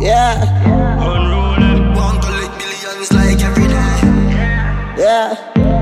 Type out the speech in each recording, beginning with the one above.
Yeah. Unruly. Want to lick billions like every day. Yeah.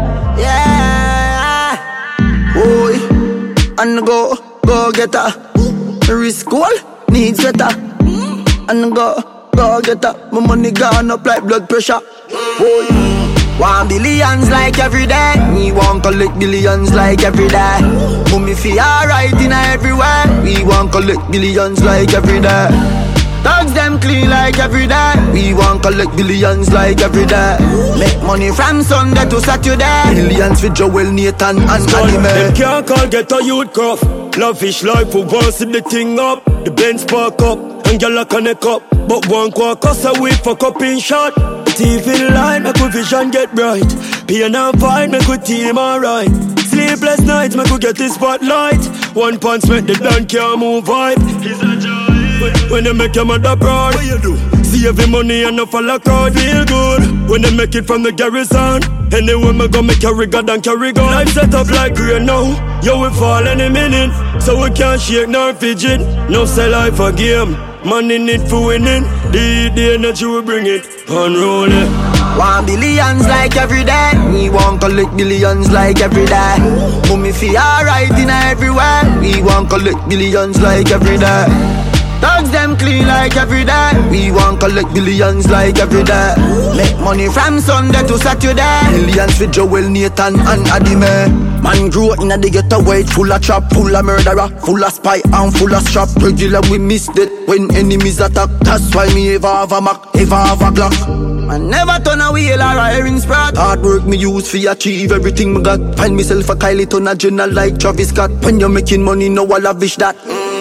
Yeah. Boy, and go get her. Risk all needs better. And go get her. My money gone up like blood pressure. Boy, want billions like every day. We want collect billions like every day. Mummy feel alright in everywhere. We want collect billions like every day. Dogs them clean like every day. We want collect billions like every day. Make money from Sunday to Saturday. Billions with Joel, Nathan and Anime. Them can't call get a youth craft. Lavish life who wants to the thing up. The Benz park up and gyal a connect up. But one quarter cost a week for cup in shot. TV line make we vision get bright. Pain and fight make we team alright. Sleepless nights make we get the spotlight. One punch make the dan can't move vibe. It's a joy. When they make your mother proud, what you do? See every money and no follow crowd. Feel good when they make it from the garrison. Anyway me go make carry God and carry gun. Life set up like rain now. Yo we fall any minute, so we can't shake nor fidget. No say life a game, man in it for winning. The energy we bring it, unruly. Want billions like every day. We want collect billions like every day. Mummy feel alright in everywhere. We want collect billions like every day. Dogs them clean like every day. We want collect billions like every day. Make money from Sunday to Saturday. Billions with Joel, Nathan and Adime. Man grew up in a ghetto way, full of trap, full of murderer, full of spy and full of strap. Regular we missed it when enemies attack. That's why me ever have a Mac, ever have a Glock. Man never turn a wheel or a herring sprat. Hard work me use for achieve everything me got. Find myself a Kylie ton a journal like Travis Scott. When you're making money, no I lavish that.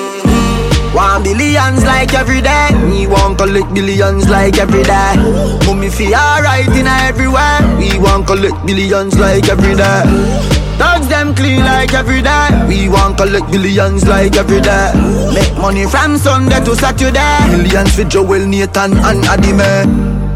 Want billions like every day. We want collect billions like every day. Mummy feel alright in everywhere. We want collect billions like every day. Dogs them clean like every day. We want collect billions like every day. Make money from Sunday to Saturday. Billions with Joel, Nathan and Adime.